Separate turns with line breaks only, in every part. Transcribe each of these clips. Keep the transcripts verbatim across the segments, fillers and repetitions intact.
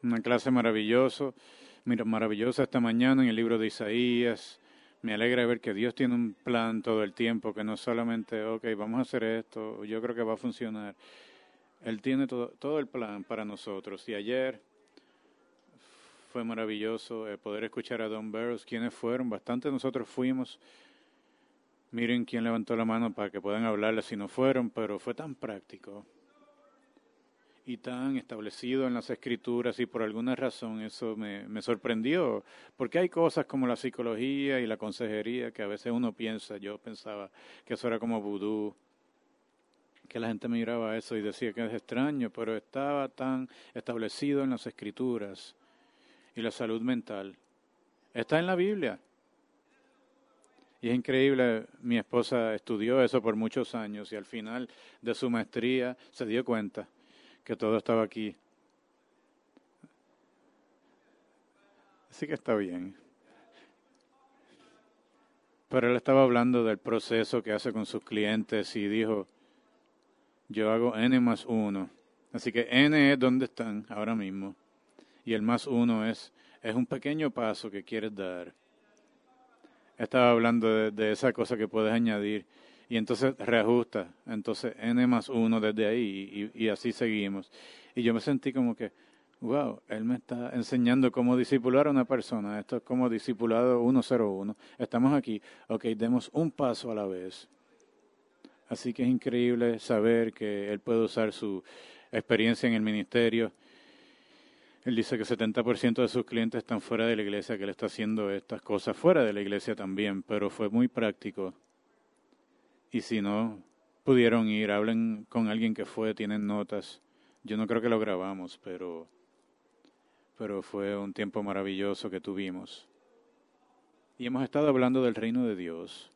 Una clase maravilloso, mira, maravillosa esta mañana en el libro de Isaías. Me alegra ver que Dios tiene un plan todo el tiempo, que no solamente, ok, vamos a hacer esto, yo creo que va a funcionar. Él tiene todo, todo el plan para nosotros. Y ayer fue maravilloso eh, poder escuchar a Don Barrows, quienes fueron, bastante nosotros fuimos. Miren quién levantó la mano para que puedan hablarle si no fueron, pero fue tan práctico y tan establecido en las escrituras, y por alguna razón eso me, me sorprendió, porque hay cosas como la psicología y la consejería que a veces uno piensa, yo pensaba que eso era como vudú, que la gente miraba eso y decía que es extraño, pero estaba tan establecido en las escrituras. Y la salud mental está en la Biblia. Y es increíble, mi esposa estudió eso por muchos años y al final de su maestría se dio cuenta que todo estaba aquí. Así que está bien. Pero él estaba hablando del proceso que hace con sus clientes y dijo, yo hago N más uno. Así que N es donde están ahora mismo. Y el más uno es, es un pequeño paso que quieres dar. Estaba hablando de, de esa cosa que puedes añadir. Y entonces reajusta. Entonces N más uno desde ahí y, y así seguimos. Y yo me sentí como que, wow, él me está enseñando cómo discipular a una persona. Esto es como discipulado ciento cero uno. Estamos aquí. Ok, demos un paso a la vez. Así que es increíble saber que él puede usar su experiencia en el ministerio. Él dice que setenta por ciento de sus clientes están fuera de la iglesia, que él está haciendo estas cosas fuera de la iglesia también, pero fue muy práctico. Y si no pudieron ir, hablen con alguien que fue, tienen notas. Yo no creo que lo grabamos, pero, pero fue un tiempo maravilloso que tuvimos. Y hemos estado hablando del reino de Dios.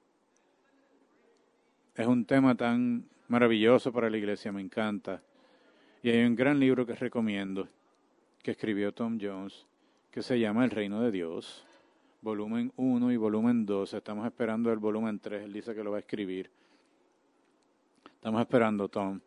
Es un tema tan maravilloso para la iglesia, me encanta. Y hay un gran libro que recomiendo, que escribió Tom Jones, que se llama El Reino de Dios, volumen uno y volumen dos. Estamos esperando el volumen tres, él dice que lo va a escribir. Estamos esperando, Tom.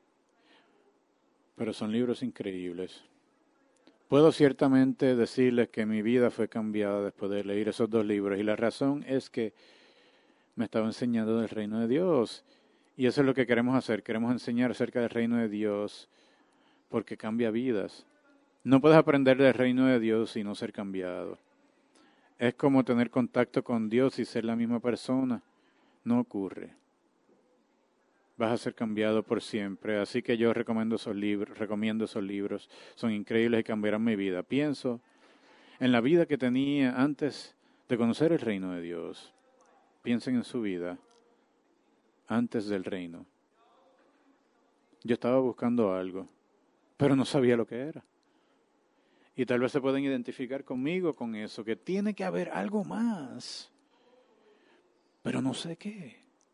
Pero son libros increíbles. Puedo ciertamente decirles que mi vida fue cambiada después de leer esos dos libros, y la razón es que me estaba enseñando del reino de Dios. Y eso es lo que queremos hacer, queremos enseñar acerca del reino de Dios, porque cambia vidas. No puedes aprender del reino de Dios y no ser cambiado. Es como tener contacto con Dios y ser la misma persona. No ocurre. Vas a ser cambiado por siempre. Así que yo recomiendo esos libros, recomiendo esos libros. Son increíbles y cambiarán mi vida. Pienso en la vida que tenía antes de conocer el reino de Dios. Piensen en su vida antes del reino. Yo estaba buscando algo, pero no sabía lo que era. Y tal vez se pueden identificar conmigo con eso, que tiene que haber algo más, pero no sé qué.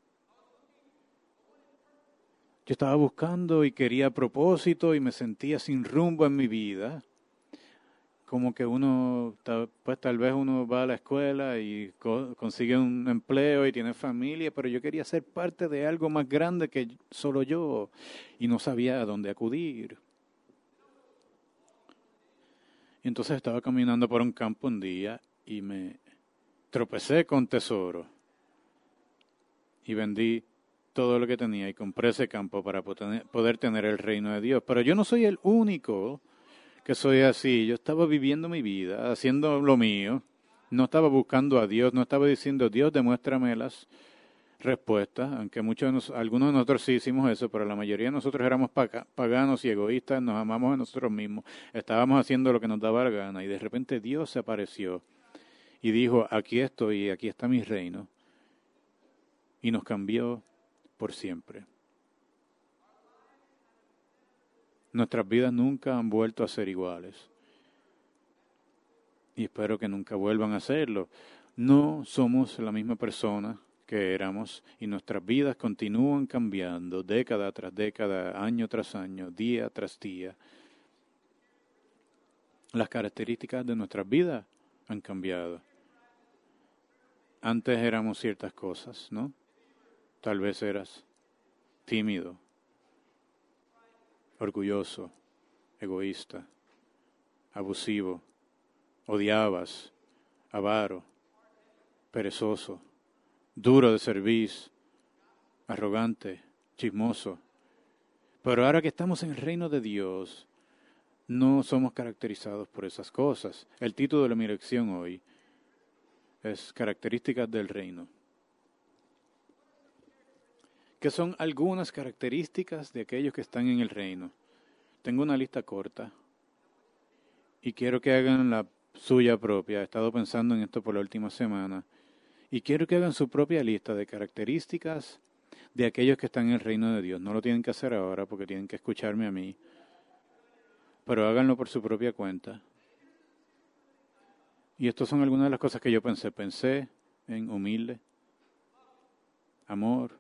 Yo estaba buscando y quería propósito y me sentía sin rumbo en mi vida. Como que uno, pues tal vez uno va a la escuela y co- consigue un empleo y tiene familia, pero yo quería ser parte de algo más grande que solo yo y no sabía a dónde acudir. Y entonces estaba caminando por un campo un día y me tropecé con tesoro y vendí todo lo que tenía y compré ese campo para poder tener el reino de Dios. Pero yo no soy el único que soy así. Yo estaba viviendo mi vida, haciendo lo mío. No estaba buscando a Dios, no estaba diciendo, Dios, demuéstrame las respuestas, aunque muchos de nos, algunos de nosotros sí hicimos eso, pero la mayoría de nosotros éramos paganos y egoístas, nos amamos a nosotros mismos, estábamos haciendo lo que nos daba la gana, y de repente Dios se apareció y dijo, aquí estoy y aquí está mi reino, y nos cambió por siempre. Nuestras vidas nunca han vuelto a ser iguales. Y espero que nunca vuelvan a serlo. No somos la misma persona que éramos y nuestras vidas continúan cambiando década tras década, año tras año, día tras día. Las características de nuestras vidas han cambiado. Antes éramos ciertas cosas, ¿no? Tal vez eras tímido, orgulloso, egoísta. abusivo, odiabas, avaro, perezoso, duro de servicio, arrogante, chismoso. Pero ahora que estamos en el reino de Dios, no somos caracterizados por esas cosas. El título de mi lección hoy es Características del Reino. ¿Qué son algunas características de aquellos que están en el reino? Tengo una lista corta y quiero que hagan la suya propia. He estado pensando en esto por la última semana. Y quiero que hagan su propia lista de características de aquellos que están en el reino de Dios. No lo tienen que hacer ahora porque tienen que escucharme a mí. Pero háganlo por su propia cuenta. Y estas son algunas de las cosas que yo pensé. Pensé en humilde, amor,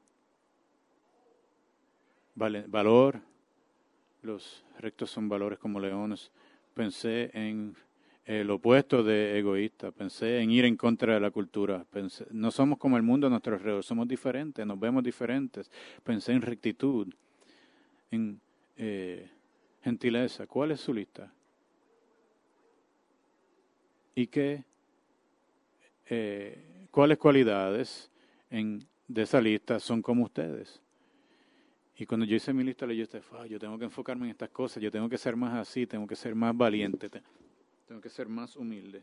vale, valor. Los rectos son valores como leones. Pensé en el opuesto de egoísta. Pensé en ir en contra de la cultura. Pensé, no somos como el mundo a nuestro alrededor. Somos diferentes, nos vemos diferentes. Pensé en rectitud, en eh, gentileza. ¿Cuál es su lista? ¿Y qué? Eh, ¿Cuáles cualidades en, de esa lista son como ustedes? Y cuando yo hice mi lista, le dije, ah, yo tengo que enfocarme en estas cosas, yo tengo que ser más así, tengo que ser más valiente, tengo que ser más humilde.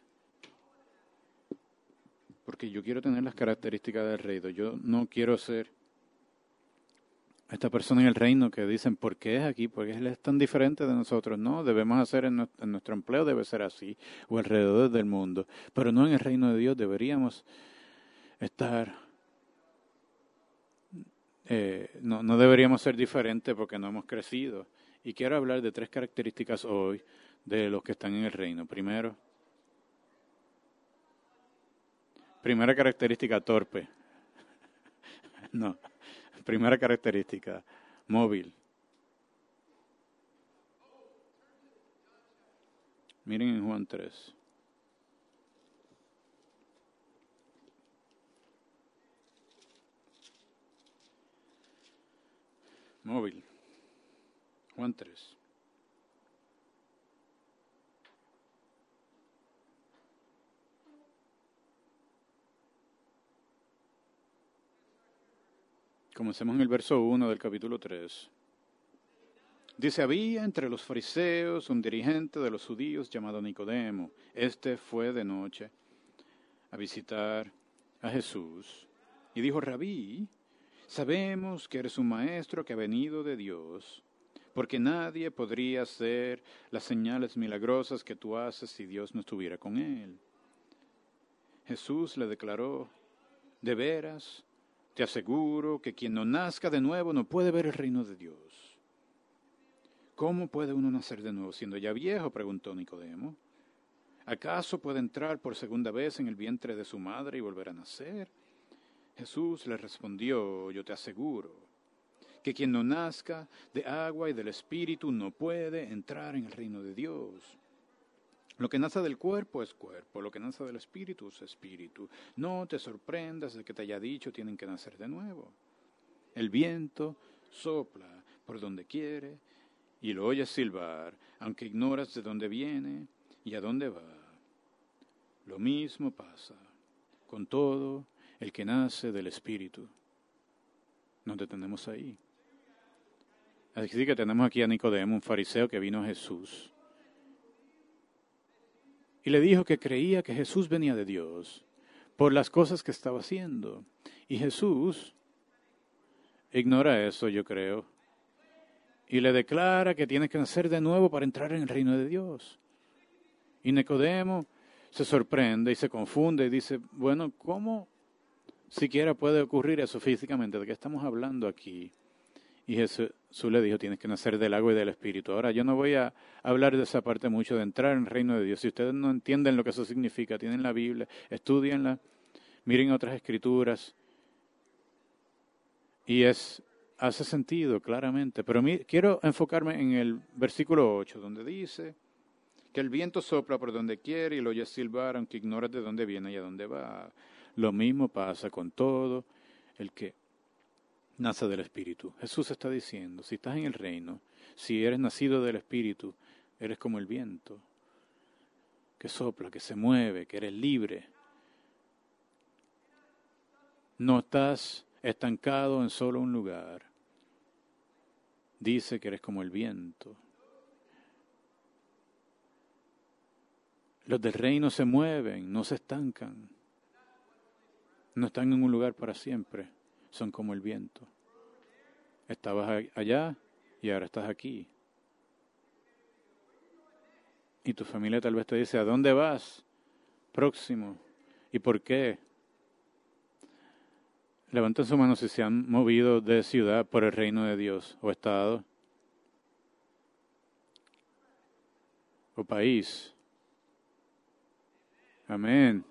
Porque yo quiero tener las características del reino. Yo no quiero ser esta persona en el reino que dicen, ¿por qué es aquí? ¿Por qué él es tan diferente de nosotros? No, debemos hacer en nuestro, en nuestro empleo, debe ser así, o alrededor del mundo. Pero no en el reino de Dios, deberíamos estar... Eh, no, no deberíamos ser diferentes porque no hemos crecido. Y quiero hablar de tres características hoy de los que están en el reino. Primero, primera característica, torpe. No, primera característica, móvil. Miren en Juan tres. Móvil. Juan tres. Comencemos en el verso uno del capítulo tres. Dice, había entre los fariseos un dirigente de los judíos llamado Nicodemo. Este fue de noche a visitar a Jesús y dijo, Rabí, sabemos que eres un maestro que ha venido de Dios, porque nadie podría hacer las señales milagrosas que tú haces si Dios no estuviera con él. Jesús le declaró, de veras, te aseguro que quien no nazca de nuevo no puede ver el reino de Dios. ¿Cómo puede uno nacer de nuevo siendo ya viejo?, preguntó Nicodemo. ¿Acaso puede entrar por segunda vez en el vientre de su madre y volver a nacer? Jesús le respondió, yo te aseguro que quien no nazca de agua y del Espíritu no puede entrar en el reino de Dios. Lo que nace del cuerpo es cuerpo, lo que nace del Espíritu es Espíritu. No te sorprendas de que te haya dicho tienen que nacer de nuevo. El viento sopla por donde quiere y lo oyes silbar, aunque ignoras de dónde viene y a dónde va. Lo mismo pasa con todo el que nace del Espíritu. Nos detenemos ahí. Así que tenemos aquí a Nicodemo, un fariseo que vino a Jesús. Y le dijo que creía que Jesús venía de Dios por las cosas que estaba haciendo. Y Jesús ignora eso, yo creo. Y le declara que tiene que nacer de nuevo para entrar en el reino de Dios. Y Nicodemo se sorprende y se confunde y dice, bueno, ¿cómo siquiera puede ocurrir eso físicamente? ¿De qué estamos hablando aquí? Y Jesús le dijo, tienes que nacer del agua y del Espíritu. Ahora, yo no voy a hablar de esa parte mucho, de entrar en el reino de Dios. Si ustedes no entienden lo que eso significa, tienen la Biblia, estudienla, miren otras escrituras. Y es hace sentido, claramente. Pero mi, quiero enfocarme en el versículo ocho, donde dice que el viento sopla por donde quiere y lo oyes silbar, aunque ignoras de dónde viene y a dónde va. Lo mismo pasa con todo el que nace del Espíritu. Jesús está diciendo, si estás en el reino, si eres nacido del Espíritu, eres como el viento. que sopla, que se mueve, que eres libre. No estás estancado en solo un lugar. Dice que eres como el viento. Los del reino se mueven, no se estancan. No están en un lugar para siempre. Son como el viento. Estabas allá y ahora estás aquí. Y tu familia tal vez te dice, ¿a dónde vas? Próximo. ¿Y por qué? Levanten su mano si se han movido de ciudad por el reino de Dios, o estado, o país. Amén.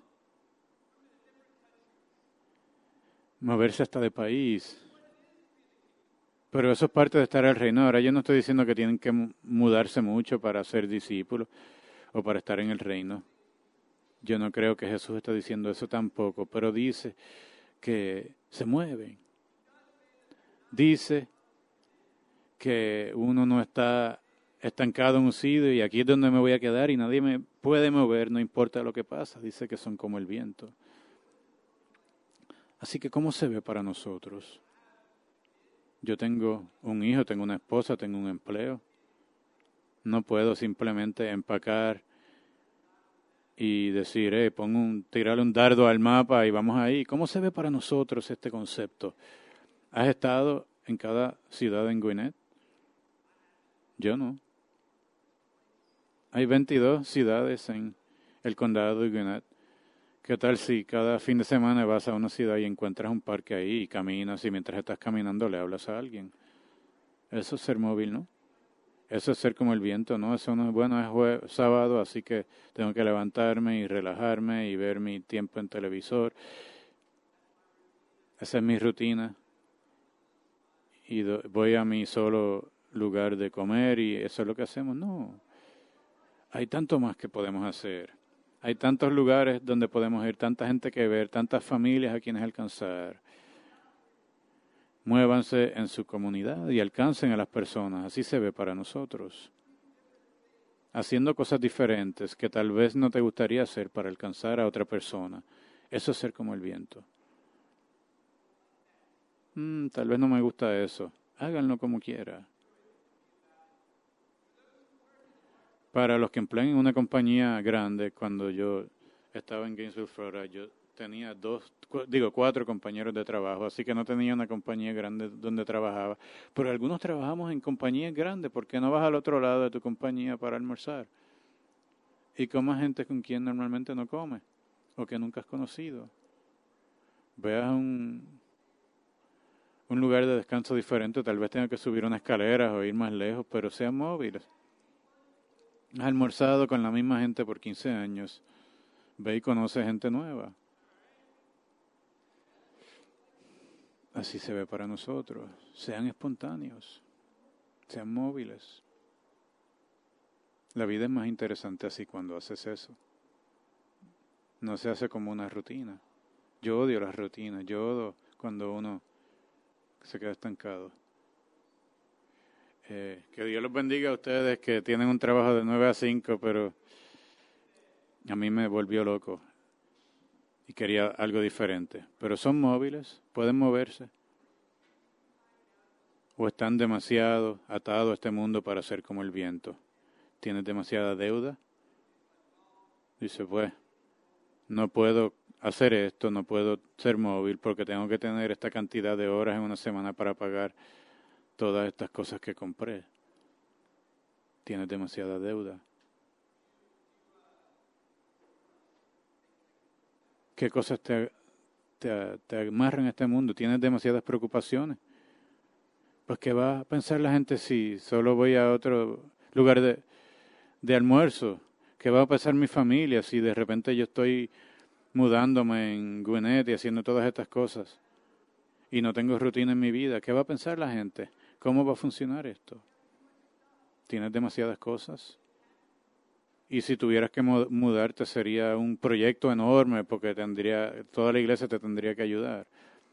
Moverse hasta de país. Pero eso es parte de estar en el reino. Ahora yo no estoy diciendo que tienen que mudarse mucho para ser discípulos o para estar en el reino. Yo no creo que Jesús está diciendo eso tampoco, pero dice que se mueven. Dice que uno no está estancado en un sitio y aquí es donde me voy a quedar y nadie me puede mover, no importa lo que pasa. Dice que son como el viento. Así que, ¿cómo se ve para nosotros? Yo tengo un hijo, tengo una esposa, tengo un empleo. No puedo simplemente empacar y decir, eh, pongo un, tirarle un dardo al mapa y vamos ahí. ¿Cómo se ve para nosotros este concepto? ¿Has estado en cada ciudad en Gwinnett? Yo no. Hay veintidós ciudades en el condado de Gwinnett. ¿Qué tal si cada fin de semana vas a una ciudad y encuentras un parque ahí y caminas y mientras estás caminando le hablas a alguien? Eso es ser móvil, ¿no? Eso es ser como el viento, ¿no? Eso no es bueno, es jue- sábado, así que tengo que levantarme y relajarme y ver mi tiempo en televisor. Esa es mi rutina. Y do- voy a mi solo lugar de comer y eso es lo que hacemos. No. Hay tanto más que podemos hacer. Hay tantos lugares donde podemos ir, tanta gente que ver, tantas familias a quienes alcanzar. Muévanse en su comunidad y alcancen a las personas. Así se ve para nosotros. Haciendo cosas diferentes que tal vez no te gustaría hacer para alcanzar a otra persona. Eso es ser como el viento. Mm, tal vez no me gusta eso. Háganlo como quiera. Para los que emplean en una compañía grande, cuando yo estaba en Gainesville, Florida, yo tenía dos, cu- digo, cuatro compañeros de trabajo, así que no tenía una compañía grande donde trabajaba. Pero algunos trabajamos en compañías grandes, ¿por qué no vas al otro lado de tu compañía para almorzar? Y comas gente con quien normalmente no comes, o que nunca has conocido. Veas un, un lugar de descanso diferente, tal vez tenga que subir unas escaleras o ir más lejos, pero sean móviles. Has almorzado con la misma gente por quince años. Ve y conoce gente nueva. Así se ve para nosotros. Sean espontáneos. Sean móviles. La vida es más interesante así cuando haces eso. No se hace como una rutina. Yo odio las rutinas. Yo odio cuando uno se queda estancado. Eh, que Dios los bendiga a ustedes que tienen un trabajo de nueve a cinco, pero a mí me volvió loco y quería algo diferente. Pero son móviles, pueden moverse. O están demasiado atados a este mundo para ser como el viento. ¿Tienes demasiada deuda? Dice, pues, no puedo hacer esto, no puedo ser móvil porque tengo que tener esta cantidad de horas en una semana para pagar todas estas cosas que compré. Tienes demasiada deuda. ¿Qué cosas te, te, te amarran en este mundo? ¿Tienes demasiadas preocupaciones? Pues, ¿qué va a pensar la gente si solo voy a otro lugar de, de almuerzo? ¿Qué va a pensar mi familia si de repente yo estoy mudándome en Gwinnett y haciendo todas estas cosas y no tengo rutina en mi vida? ¿Qué va a pensar la gente? ¿Cómo va a funcionar esto? ¿Tienes demasiadas cosas? Y si tuvieras que mudarte sería un proyecto enorme porque tendría toda la iglesia te tendría que ayudar.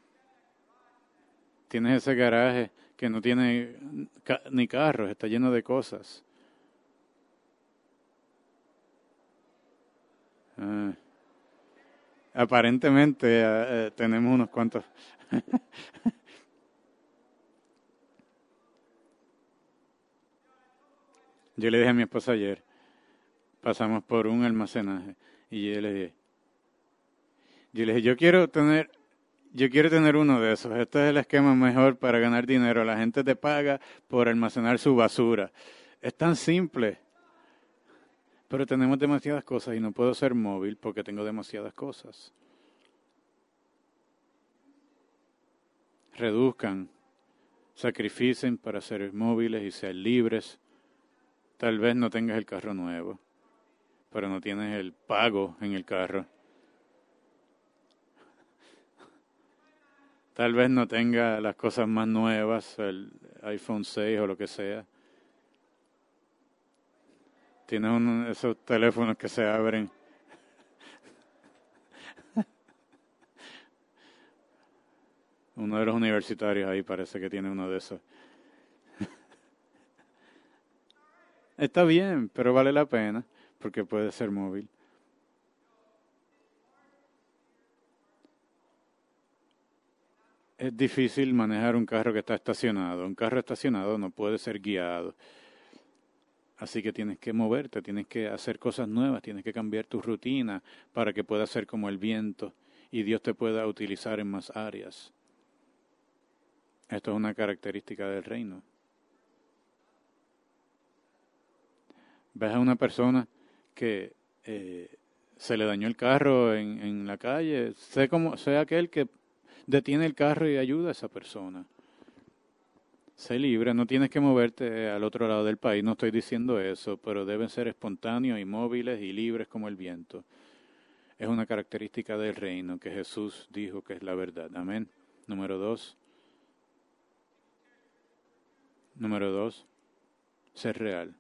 Tienes ese garaje que no tiene ni carros, está lleno de cosas. Ah, aparentemente eh, tenemos unos cuantos. Yo le dije a mi esposa ayer, pasamos por un almacenaje y yo le dije, yo le dije, yo quiero tener, yo quiero tener uno de esos. Este es el esquema mejor para ganar dinero. La gente te paga por almacenar su basura. Es tan simple. Pero tenemos demasiadas cosas y no puedo ser móvil porque tengo demasiadas cosas. Reduzcan, sacrificen para ser móviles y ser libres. Tal vez no tengas el carro nuevo, pero no tienes el pago en el carro. Tal vez no tenga las cosas más nuevas, el iPhone seis o lo que sea. Tienes uno de esos teléfonos que se abren. Uno de los universitarios ahí parece que tiene uno de esos. Está bien, pero vale la pena porque puede ser móvil. Es difícil manejar un carro que está estacionado. Un carro estacionado no puede ser guiado. Así que tienes que moverte, tienes que hacer cosas nuevas, tienes que cambiar tu rutina para que puedas ser como el viento y Dios te pueda utilizar en más áreas. Esto es una característica del reino. Ves a una persona que eh, se le dañó el carro en, en la calle, sé como, sé aquel que detiene el carro y ayuda a esa persona. Sé libre, no tienes que moverte al otro lado del país, no estoy diciendo eso, pero deben ser espontáneos y móviles y libres como el viento. Es una característica del reino que Jesús dijo que es la verdad. Amén. Número dos. Número dos. Ser real.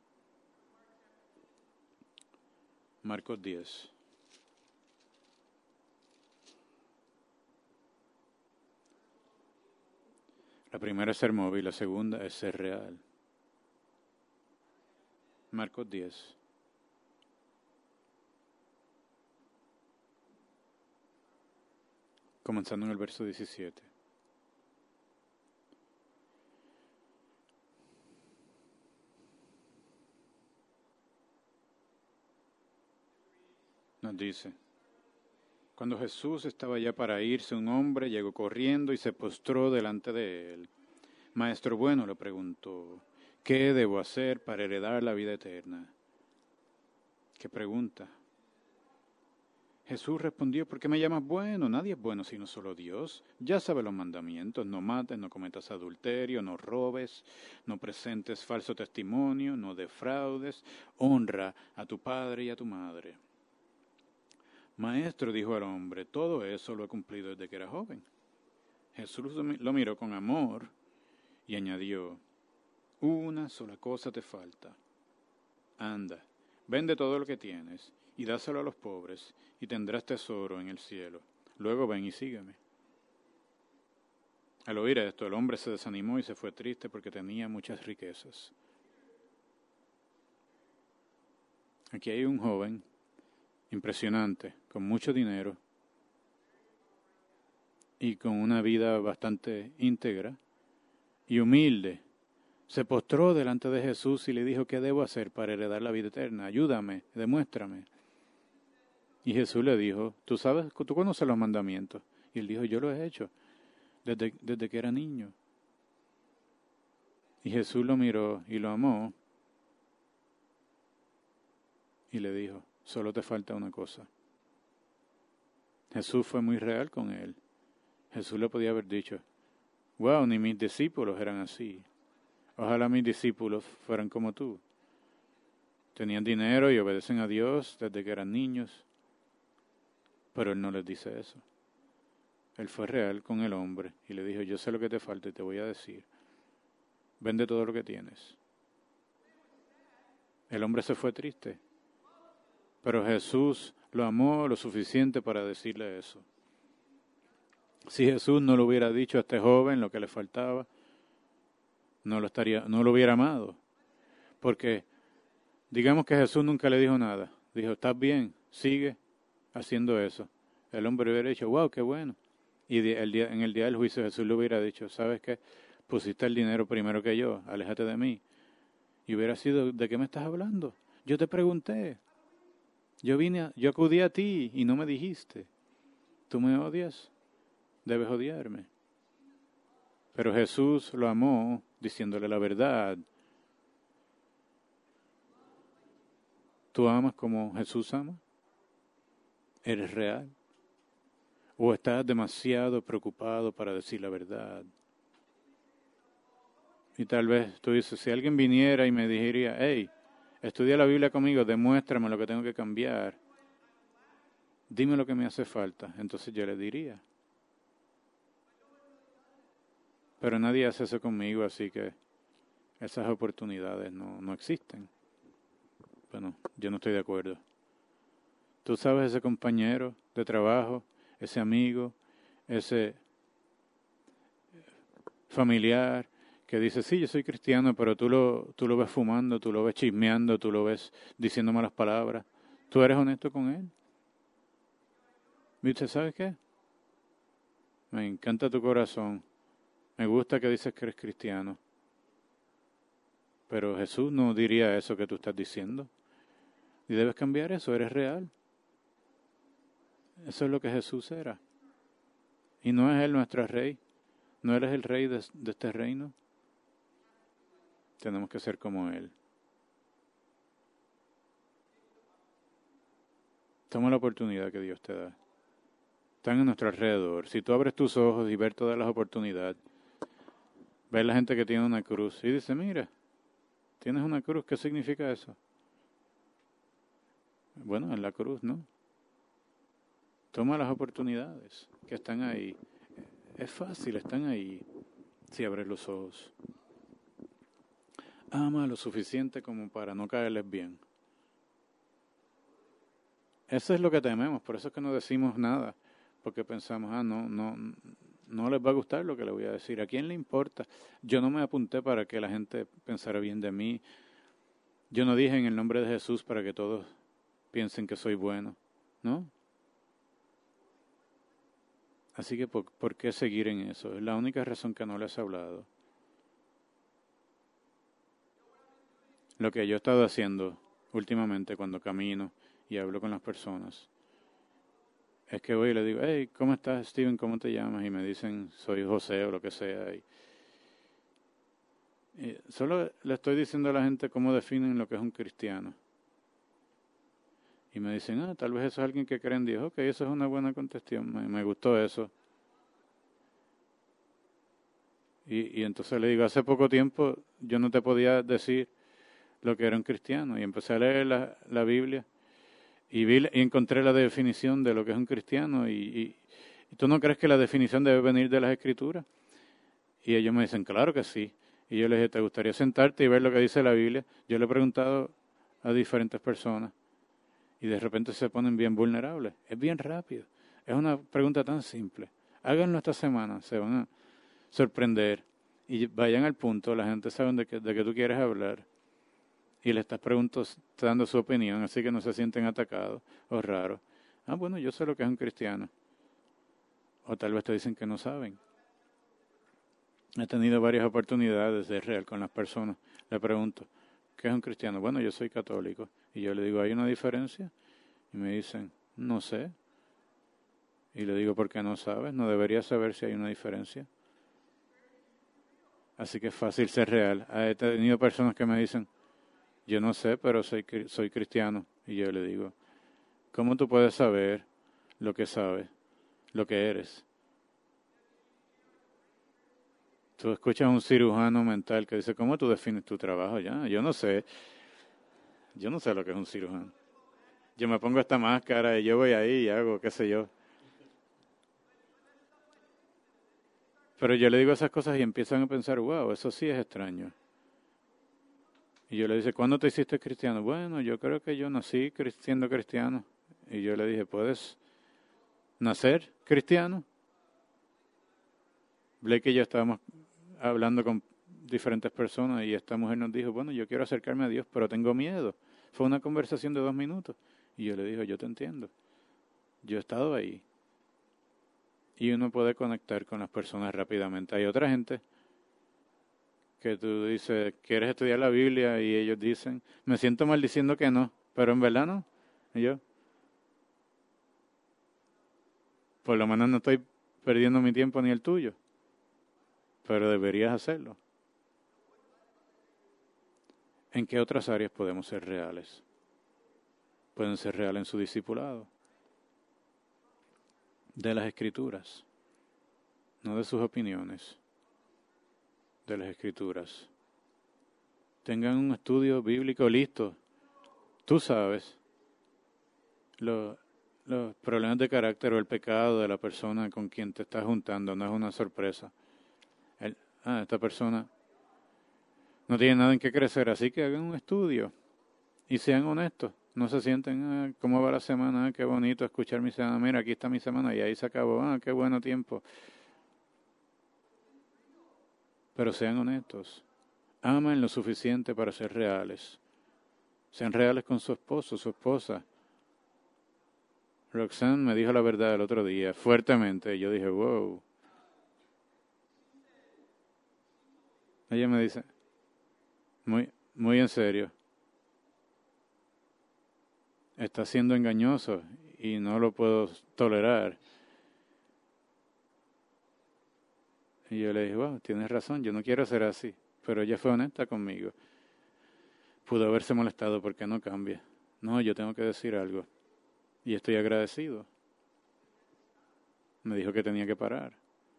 Marcos diez. La primera es ser móvil, la segunda es ser real. Marcos diez. Comenzando en el verso diecisiete. Nos dice, cuando Jesús estaba ya para irse, un hombre llegó corriendo y se postró delante de él. Maestro bueno, le preguntó, ¿qué debo hacer para heredar la vida eterna? ¿Qué pregunta? Jesús respondió, ¿por qué me llamas bueno? Nadie es bueno sino solo Dios. Ya sabe los mandamientos, no mates, no cometas adulterio, no robes, no presentes falso testimonio, no defraudes, honra a tu padre y a tu madre. Maestro, dijo el hombre, todo eso lo he cumplido desde que era joven. Jesús lo miró con amor y añadió, una sola cosa te falta. Anda, vende todo lo que tienes y dáselo a los pobres y tendrás tesoro en el cielo. Luego ven y sígueme. Al oír esto, el hombre se desanimó y se fue triste porque tenía muchas riquezas. Aquí hay un joven impresionante, con mucho dinero y con una vida bastante íntegra y humilde. Se postró delante de Jesús y le dijo, ¿qué debo hacer para heredar la vida eterna? Ayúdame, demuéstrame. Y Jesús le dijo, tú sabes, tú conoces los mandamientos. Y él dijo, yo lo he hecho desde, desde que era niño. Y Jesús lo miró y lo amó y le dijo, solo te falta una cosa. Jesús fue muy real con él. Jesús le podía haber dicho, wow, ni mis discípulos eran así. Ojalá mis discípulos fueran como tú. Tenían dinero y obedecen a Dios desde que eran niños. Pero él no les dice eso. Él fue real con el hombre y le dijo, yo sé lo que te falta y te voy a decir. Vende todo lo que tienes. El hombre se fue triste. Pero Jesús lo amó lo suficiente para decirle eso. Si Jesús no le hubiera dicho a este joven lo que le faltaba, no lo estaría, no lo hubiera amado. Porque digamos que Jesús nunca le dijo nada. Dijo, estás bien, sigue, haciendo eso. El hombre hubiera dicho, wow, qué bueno. Y de, el día, en el día del juicio Jesús le hubiera dicho, ¿sabes qué? Pusiste el dinero primero que yo, aléjate de mí. Y hubiera sido, ¿de qué me estás hablando? Yo te pregunté. Yo vine, a, yo acudí a ti y no me dijiste. ¿Tú me odias? Debes odiarme. Pero Jesús lo amó diciéndole la verdad. ¿Tú amas como Jesús ama? ¿Eres real? ¿O estás demasiado preocupado para decir la verdad? Y tal vez tú dices, si alguien viniera y me diría, hey, estudia la Biblia conmigo, demuéstrame lo que tengo que cambiar, dime lo que me hace falta, entonces yo le diría. Pero nadie hace eso conmigo, así que esas oportunidades no, no existen. Bueno, yo no estoy de acuerdo. Tú sabes, ese compañero de trabajo, ese amigo, ese familiar que dice, sí, yo soy cristiano, pero tú lo, tú lo ves fumando, tú lo ves chismeando, tú lo ves diciendo malas palabras. ¿Tú eres honesto con él? ¿Viste? ¿Sabes qué? Me encanta tu corazón. Me gusta que dices que eres cristiano. Pero Jesús no diría eso que tú estás diciendo. Y debes cambiar eso, eres real. Eso es lo que Jesús era. Y no es Él nuestro rey. No eres el rey de, de este reino. Tenemos que ser como Él. Toma la oportunidad que Dios te da. Están a nuestro alrededor. Si tú abres tus ojos y ves todas las oportunidades, ves la gente que tiene una cruz y dice, mira, tienes una cruz, ¿qué significa eso? Bueno, en la cruz, ¿no? Toma las oportunidades que están ahí. Es fácil, están ahí, si abres los ojos. Ama lo suficiente como para no caerles bien. Eso es lo que tememos, por eso es que no decimos nada, porque pensamos, ah, no, no, no les va a gustar lo que le voy a decir. ¿A quién le importa? Yo no me apunté para que la gente pensara bien de mí. Yo no dije en el nombre de Jesús para que todos piensen que soy bueno, ¿no? Así que, ¿por, ¿por qué seguir en eso? Es la única razón que no les he hablado. Lo que yo he estado haciendo últimamente cuando camino y hablo con las personas es que voy y le digo, hey, ¿cómo estás, Steven? ¿Cómo te llamas? Y me dicen, soy José o lo que sea. Y, y solo le estoy diciendo a la gente cómo definen lo que es un cristiano. Y me dicen, ah, tal vez eso es alguien que cree en Dios. Ok, eso es una buena contestación, me, me gustó eso. Y, y entonces le digo, hace poco tiempo yo no te podía decir lo que era un cristiano. Y empecé a leer la, la Biblia y, vi, y encontré la definición de lo que es un cristiano. Y, y, y tú no crees que la definición debe venir de las Escrituras. Y ellos me dicen, claro que sí. Y yo les dije, ¿te gustaría sentarte y ver lo que dice la Biblia? Yo le he preguntado a diferentes personas. Y de repente se ponen bien vulnerables. Es bien rápido. Es una pregunta tan simple. Háganlo esta semana, se van a sorprender. Y vayan al punto, la gente sabe de qué de que tú quieres hablar. Y le estás preguntando, dando su opinión, así que no se sienten atacados o raros. Ah, bueno, yo sé lo que es un cristiano. O tal vez te dicen que no saben. He tenido varias oportunidades de real con las personas. Le pregunto, ¿qué es un cristiano? Bueno, yo soy católico. Y yo le digo, ¿hay una diferencia? Y me dicen, no sé. Y le digo, ¿por qué no sabes? No deberías saber si hay una diferencia. Así que es fácil ser real. He tenido personas que me dicen, yo no sé, pero soy, soy cristiano. Y yo le digo, ¿cómo tú puedes saber lo que sabes, lo que eres? Tú escuchas a un cirujano mental que dice, ¿cómo tú defines tu trabajo? Ya, yo no sé. Yo no sé lo que es un cirujano. Yo me pongo esta máscara y yo voy ahí y hago, qué sé yo. Pero yo le digo esas cosas y empiezan a pensar, wow, eso sí es extraño. Y yo le dije, ¿cuándo te hiciste cristiano? Bueno, yo creo que yo nací siendo cristiano. Y yo le dije, ¿puedes nacer cristiano? Blake y yo estábamos hablando con diferentes personas y esta mujer nos dijo, bueno, yo quiero acercarme a Dios, pero tengo miedo. Fue una conversación de dos minutos. Y yo le dije, yo te entiendo. Yo he estado ahí. Y uno puede conectar con las personas rápidamente. Hay otra gente que tú dices, ¿quieres estudiar la Biblia? Y ellos dicen, me siento mal diciendo que no, pero en verdad no. Y yo, por lo menos no estoy perdiendo mi tiempo ni el tuyo, pero deberías hacerlo. ¿En qué otras áreas podemos ser reales? Pueden ser reales en su discipulado, de las Escrituras, no de sus opiniones, de las Escrituras. Tengan un estudio bíblico listo. Tú sabes los, los problemas de carácter o el pecado de la persona con quien te estás juntando, no es una sorpresa. El, ah, esta persona no tiene nada en qué crecer, así que hagan un estudio y sean honestos. No se sienten, ah, ¿cómo va la semana? Ah, qué bonito escuchar mi semana. Mira, aquí está mi semana y ahí se acabó. Ah, qué bueno tiempo. Pero sean honestos. Amen lo suficiente para ser reales. Sean reales con su esposo, su esposa. Roxanne me dijo la verdad el otro día, fuertemente. Y yo dije, wow. Ella me dice, muy, muy en serio, está siendo engañoso y no lo puedo tolerar. Y yo le dije, wow, tienes razón, yo no quiero ser así. Pero ella fue honesta conmigo. Pudo haberse molestado porque no cambia. No, yo tengo que decir algo. Y estoy agradecido. Me dijo que tenía que parar.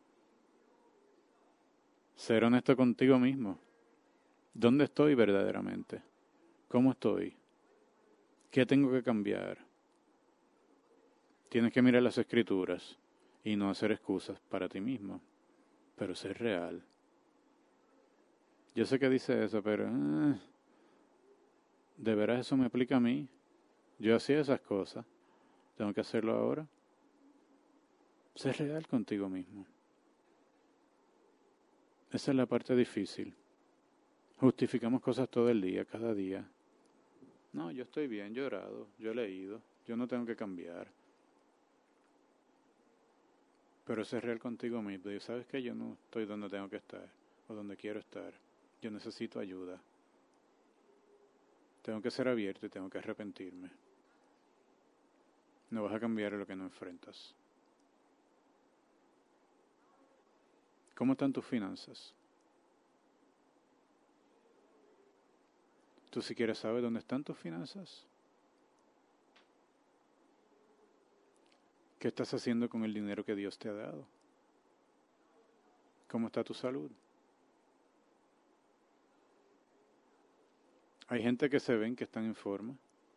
Ser honesto contigo mismo. ¿Dónde estoy verdaderamente? ¿Cómo estoy? ¿Qué tengo que cambiar? Tienes que mirar las Escrituras y no hacer excusas para ti mismo, pero ser real. Yo sé que dice eso, pero eh, ¿de veras eso me aplica a mí? Yo hacía esas cosas. ¿Tengo que hacerlo ahora? Ser real contigo mismo. Esa es la parte difícil. Justificamos cosas todo el día, cada día. No, yo estoy bien, yo he orado, yo he leído, yo no tengo que cambiar. Pero ser real contigo mismo. Y sabes que yo no estoy donde tengo que estar o donde quiero estar. Yo necesito ayuda. Tengo que ser abierto y tengo que arrepentirme. No vas a cambiar lo que no enfrentas. ¿Cómo están tus finanzas? ¿Tú siquiera sabes dónde están tus finanzas? ¿Qué estás haciendo con el dinero que Dios te ha dado? ¿Cómo está tu salud? Hay gente que se ven que están en forma,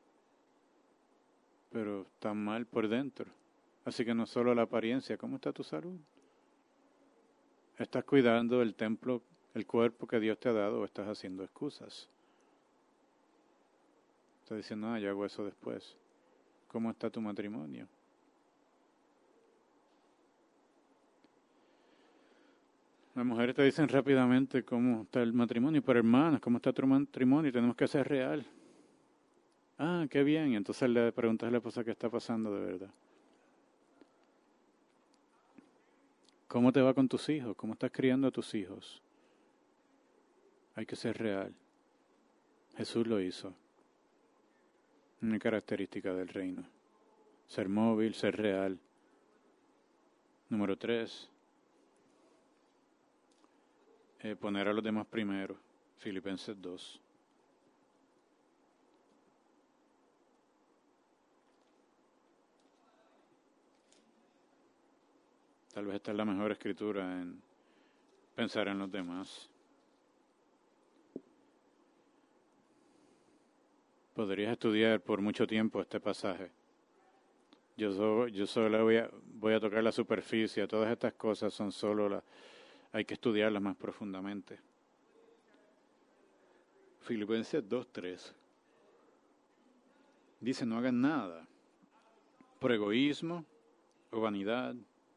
pero están mal por dentro. Así que no solo la apariencia, ¿cómo está tu salud? ¿Estás cuidando el templo, el cuerpo que Dios te ha dado o estás haciendo excusas? Estás diciendo, ah, yo hago eso después. ¿Cómo está tu matrimonio? Las mujeres te dicen rápidamente cómo está el matrimonio, pero hermanas, ¿cómo está tu matrimonio? Tenemos que ser real. Ah, qué bien. Entonces le preguntas a la esposa qué está pasando de verdad. ¿Cómo te va con tus hijos? ¿Cómo estás criando a tus hijos? Hay que ser real. Jesús lo hizo. Una característica del reino. Ser móvil, ser real. Número tres. Eh, poner a los demás primero. Filipenses dos. Tal vez esta es la mejor escritura en pensar en los demás. Podrías estudiar por mucho tiempo este pasaje. Yo, so, yo solo voy a, voy a tocar la superficie. Todas estas cosas son solo las... Hay que estudiarlas más profundamente. Filipenses dos tres. Dice, no hagan nada por egoísmo o vanidad.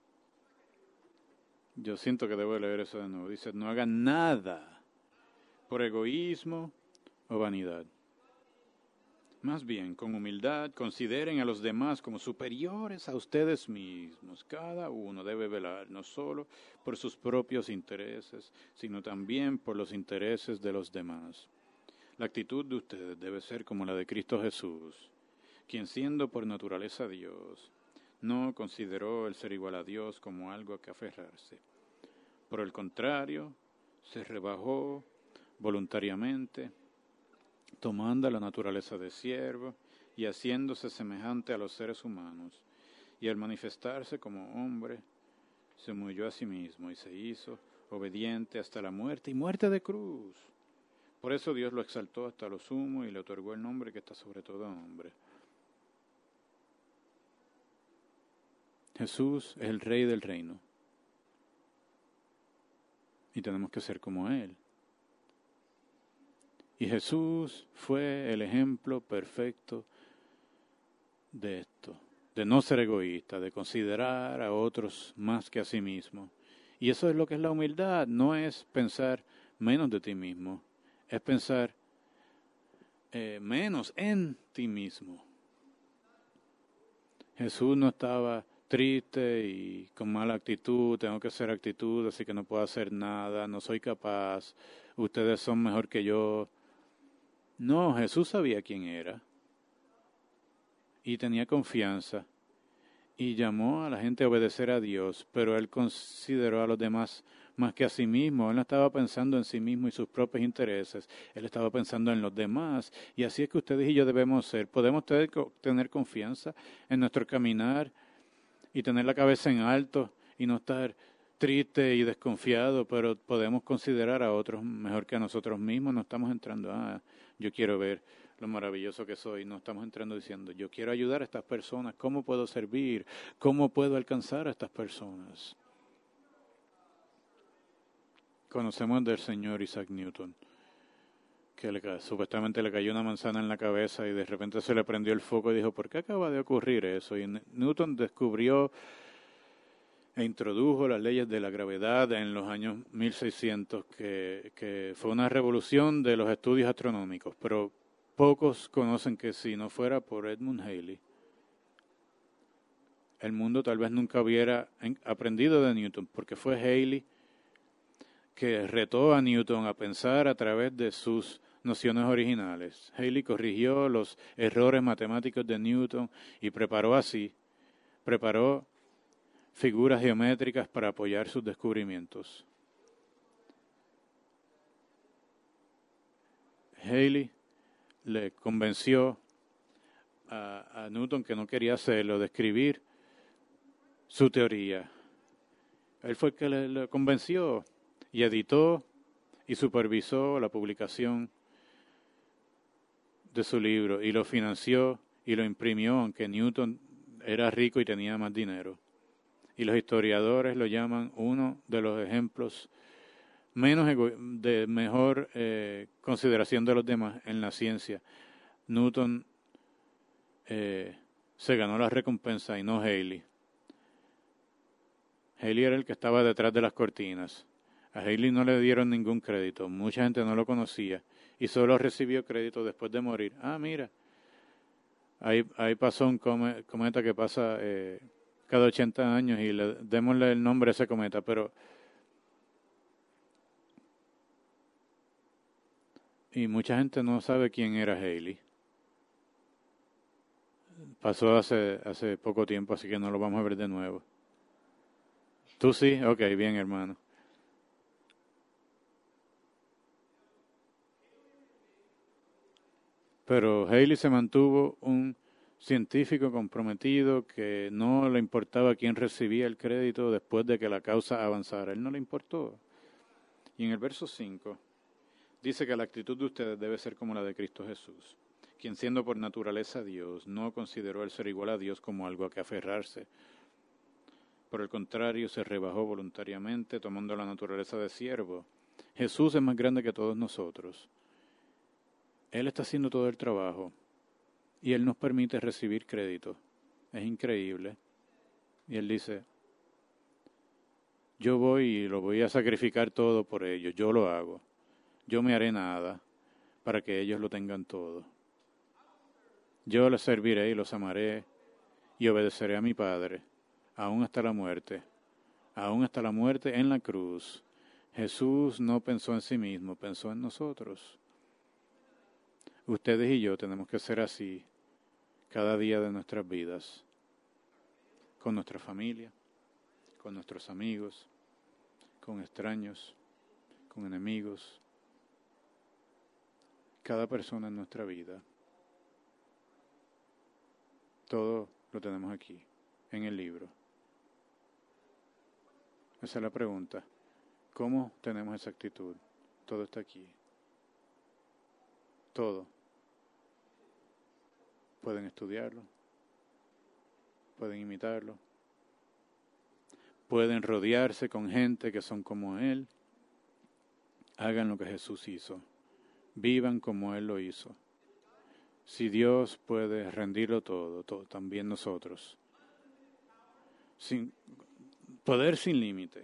Yo siento que debo leer eso de nuevo. Dice, no hagan nada por egoísmo o vanidad. Más bien, con humildad, consideren a los demás como superiores a ustedes mismos. Cada uno debe velar no solo por sus propios intereses, sino también por los intereses de los demás. La actitud de ustedes debe ser como la de Cristo Jesús, quien siendo por naturaleza Dios, no consideró el ser igual a Dios como algo a que aferrarse. Por el contrario, se rebajó voluntariamente, tomando la naturaleza de siervo y haciéndose semejante a los seres humanos, y al manifestarse como hombre, se humilló a sí mismo y se hizo obediente hasta la muerte y muerte de cruz. Por eso Dios lo exaltó hasta lo sumo y le otorgó el nombre que está sobre todo nombre. Jesús es el Rey del reino y tenemos que ser como Él. Y Jesús fue el ejemplo perfecto de esto, de no ser egoísta, de considerar a otros más que a sí mismo. Y eso es lo que es la humildad, no es pensar menos de ti mismo, es pensar eh, menos en ti mismo. Jesús no estaba triste y con mala actitud, tengo que hacer actitud, así que no puedo hacer nada, no soy capaz, ustedes son mejor que yo. No, Jesús sabía quién era y tenía confianza y llamó a la gente a obedecer a Dios, pero Él consideró a los demás más que a sí mismo. Él no estaba pensando en sí mismo y sus propios intereses, Él estaba pensando en los demás, y así es que ustedes y yo debemos ser. Podemos tener, tener confianza en nuestro caminar y tener la cabeza en alto y no estar triste y desconfiado, pero podemos considerar a otros mejor que a nosotros mismos. No estamos entrando a, ah, yo quiero ver lo maravilloso que soy. No estamos entrando diciendo, yo quiero ayudar a estas personas. ¿Cómo puedo servir? ¿Cómo puedo alcanzar a estas personas? Conocemos del señor Isaac Newton, que le, supuestamente le cayó una manzana en la cabeza y de repente se le prendió el foco y dijo, ¿por qué acaba de ocurrir eso? Y Newton descubrió e introdujo las leyes de la gravedad en los años mil seiscientos, que, que fue una revolución de los estudios astronómicos, pero pocos conocen que si no fuera por Edmund Halley, el mundo tal vez nunca hubiera aprendido de Newton, porque fue Halley que retó a Newton a pensar a través de sus nociones originales. Halley corrigió los errores matemáticos de Newton y preparó así, preparó figuras geométricas para apoyar sus descubrimientos. Halley le convenció a, a Newton, que no quería hacerlo, de escribir su teoría. Él fue el que le, le convenció y editó y supervisó la publicación de su libro y lo financió y lo imprimió, aunque Newton era rico y tenía más dinero. Y los historiadores lo llaman uno de los ejemplos menos ego- de mejor eh, consideración de los demás en la ciencia. Newton eh, se ganó la recompensa y no Halley. Halley era el que estaba detrás de las cortinas. A Halley no le dieron ningún crédito, mucha gente no lo conocía y solo recibió crédito después de morir. Ah, mira, ahí, ahí pasó un come- cometa que pasa eh, cada ochenta años y le, démosle el nombre a ese cometa, pero y mucha gente no sabe quién era Halley. Pasó hace, hace poco tiempo, así que no lo vamos a ver de nuevo. ¿Tú sí? Ok, bien, hermano. Pero Halley se mantuvo un científico comprometido que no le importaba quién recibía el crédito después de que la causa avanzara. Él no le importó. Y en el verso cinco dice que la actitud de ustedes debe ser como la de Cristo Jesús, quien siendo por naturaleza Dios, no consideró el ser igual a Dios como algo a que aferrarse. Por el contrario, se rebajó voluntariamente, tomando la naturaleza de siervo. Jesús es más grande que todos nosotros. Él está haciendo todo el trabajo y Él nos permite recibir crédito. Es increíble. Y Él dice, yo voy y lo voy a sacrificar todo por ellos, yo lo hago. Yo me haré nada para que ellos lo tengan todo. Yo les serviré y los amaré y obedeceré a mi Padre, aún hasta la muerte, aún hasta la muerte en la cruz. Jesús no pensó en sí mismo, pensó en nosotros. Ustedes y yo tenemos que ser así cada día de nuestras vidas, con nuestra familia, con nuestros amigos, con extraños, con enemigos, cada persona en nuestra vida. Todo lo tenemos aquí, en el libro. Esa es la pregunta. ¿Cómo tenemos esa actitud? Todo está aquí. Todo. Pueden estudiarlo. Pueden imitarlo. Pueden rodearse con gente que son como Él. Hagan lo que Jesús hizo. Vivan como Él lo hizo. Si Dios puede rendirlo todo, todo también nosotros. Sin, poder sin límite.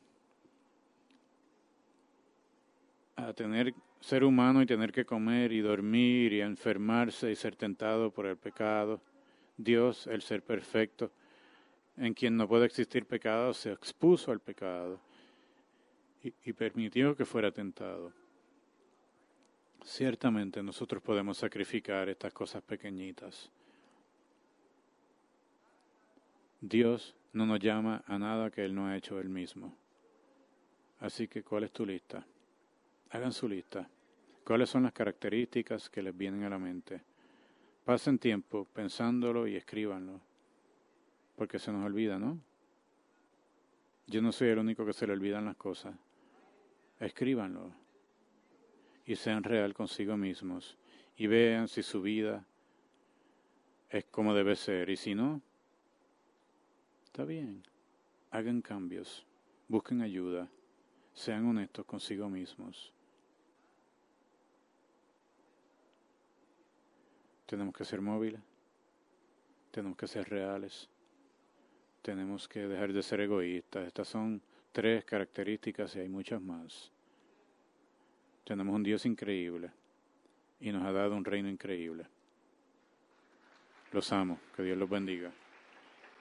A tener ser humano y tener que comer y dormir y enfermarse y ser tentado por el pecado. Dios, el ser perfecto, en quien no puede existir pecado, se expuso al pecado y, y permitió que fuera tentado. Ciertamente nosotros podemos sacrificar estas cosas pequeñitas. Dios no nos llama a nada que Él no ha hecho Él mismo. Así que, ¿cuál es tu lista? Hagan su lista. ¿Cuáles son las características que les vienen a la mente? Pasen tiempo pensándolo y escríbanlo. Porque se nos olvida, ¿no? Yo no soy el único que se le olvidan las cosas. Escríbanlo. Y sean real consigo mismos. Y vean si su vida es como debe ser. Y si no, está bien. Hagan cambios. Busquen ayuda. Sean honestos consigo mismos. Tenemos que ser móviles. Tenemos que ser reales. Tenemos que dejar de ser egoístas. Estas son tres características y hay muchas más. Tenemos un Dios increíble y nos ha dado un reino increíble. Los amo. Que Dios los bendiga.